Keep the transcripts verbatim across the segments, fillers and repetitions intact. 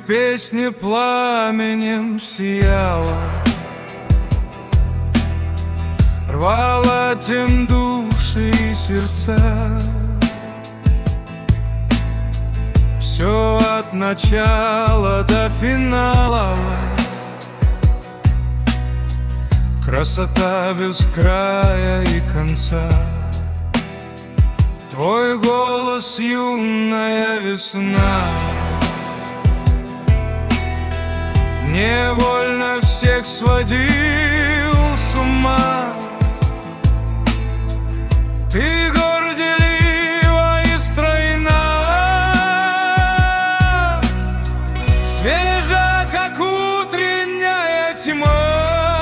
песни пламенем сияла, рвала тем души и сердца. Все от начала до финала, красота без края и конца. Твой голос, юная весна, невольно всех сводил с ума. Ты горделива и стройна, свежа, как утренняя тьма.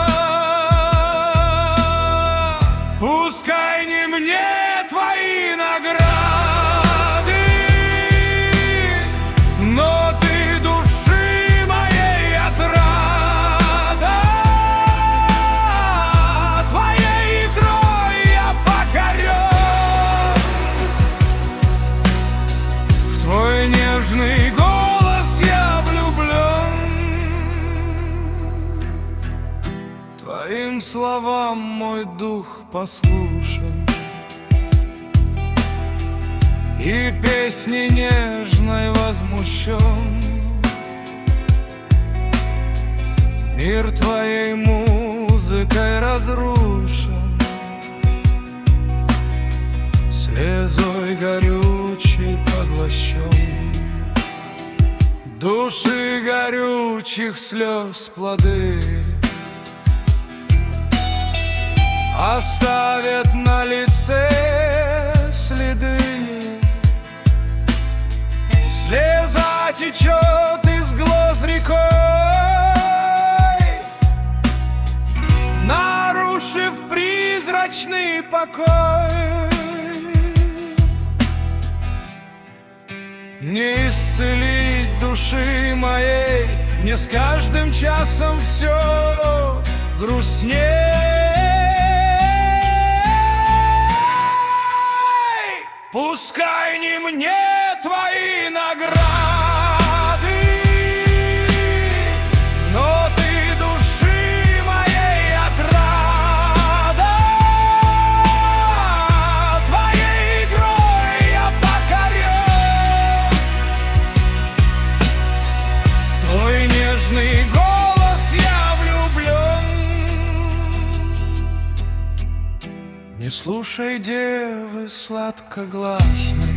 Пускай не мне твои награды, но ты души моей отрада. Твоей игрой я покорен, в твой нежный голос я влюблен. Твоим словам мой дух послушен, и песни нежной возмущен. Мир твоей музыкой разрушен, слезой горючей поглощен. Души горючих слез плоды оставят на лице следы. Слеза течет из глаз рекой, нарушив призрачный покой. Не исцелить души моей, мне с каждым часом все грустней. Пускай не мне твои награды, но ты души моей отрада. Твоей игрой я покорен, в твой нежный голос я влюблен. Не слушай девы сладкогласной,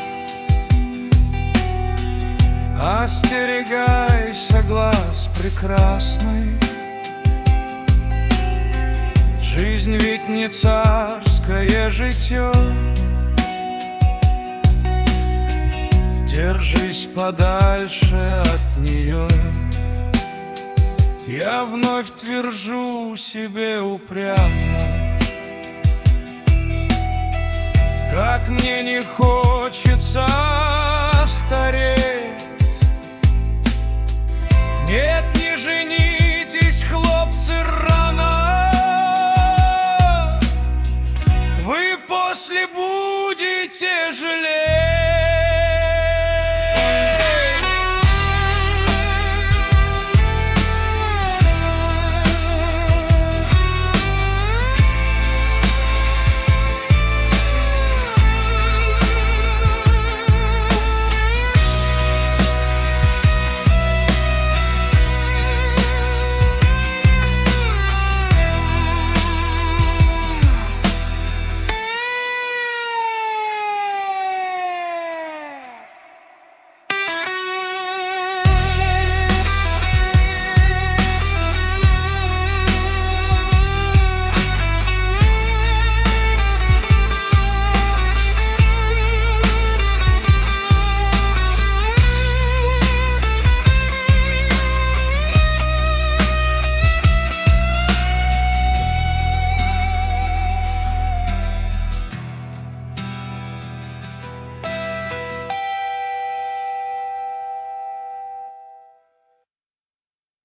остерегайся глаз прекрасный. Жизнь ведь не царское житье, держись подальше от нее. Я вновь твержу себе упрямо, как мне не хочется стареть. Нет, не женитесь, хлопцы, рано, вы после будете жалеть.